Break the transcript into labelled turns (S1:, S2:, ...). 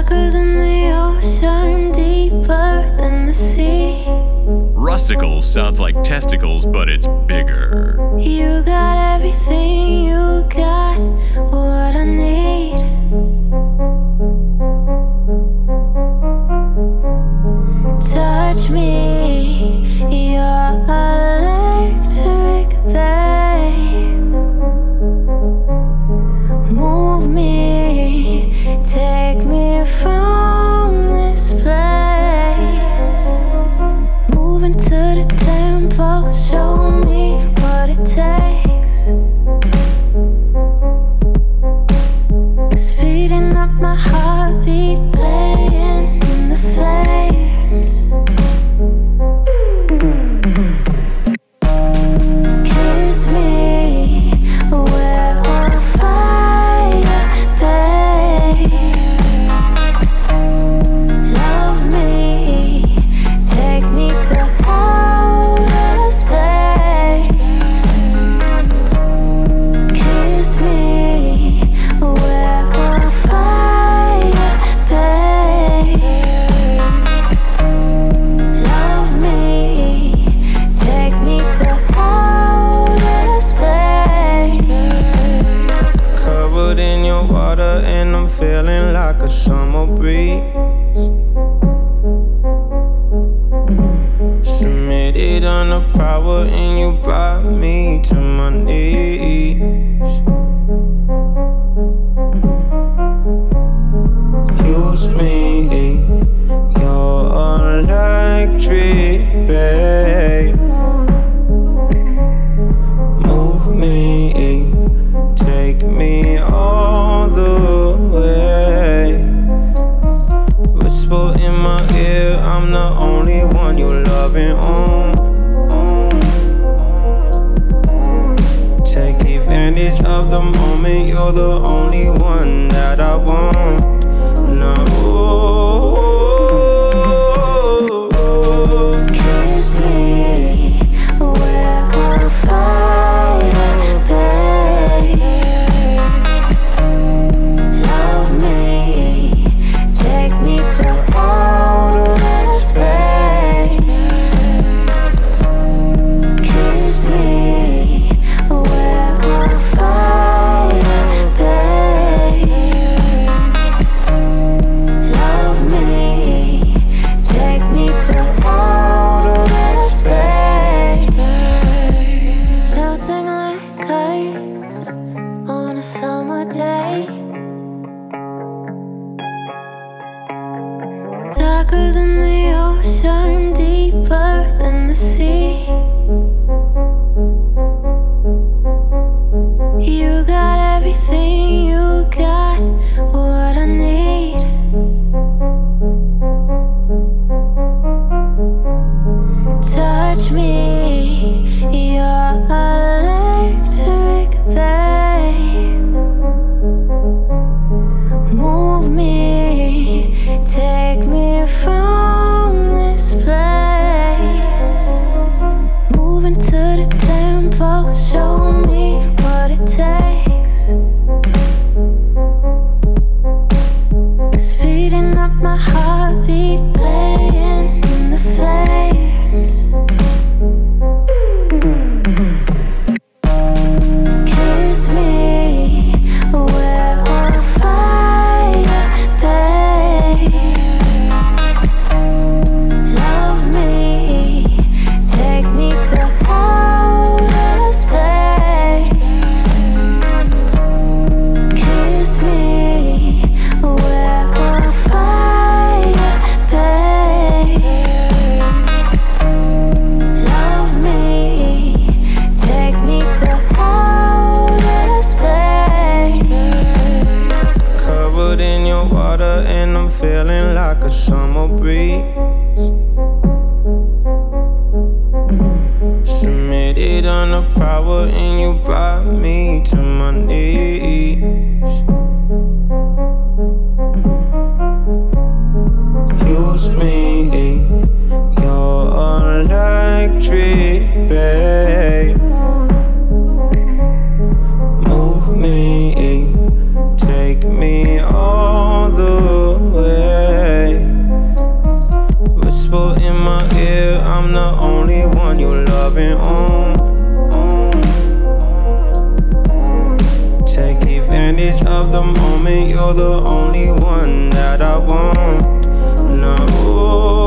S1: Darker than the ocean, deeper than the sea.
S2: Rusticles sounds like testicles, but it's bigger.
S1: You got everything, you got what I need. Touch me, you're electric, babe. Move me, take me from this place. Moving to the tempo, show me what it takes. Speeding up my heartbeat, playing in the flames. Kiss me, we're on fire, babe. Love me, take me to outer space. Kiss me, we're on fire, babe. Love me, take me to outer space.
S3: Covered in your water and I'm feeling like a summer breeze. Submitted under power and you brought me to my knees. Use me, you're electric, babe. Move me, take me all the way. Whisper in my ear, I'm the only one you loving on. Take advantage of the moment, you're the only one that I want. No.
S1: Kiss me, we're on fire, babe. Love me, take me to outer space. Kiss me, we're on fire, babe. Love me, take me to outer space. Melting like ice on a summer day. Darker than the ocean, deeper than the sea. You got everything, you got what I need. Touch me, you're electric, babe. Move me, take me from this place. Moving to the tempo, show me what it takes. Speeding up my heartbeat, playing in the flames. Kiss me, we're on fire, babe. Love me, take me to outer space. Kiss me, we're on fire, babe. Love me, take me to outer space.
S3: Covered in your water and I'm feeling like a summer breeze. Submitted under power and you brought me to my knees. Use me, you're electric, babe. Move me, take me all the way. only one that I want. No.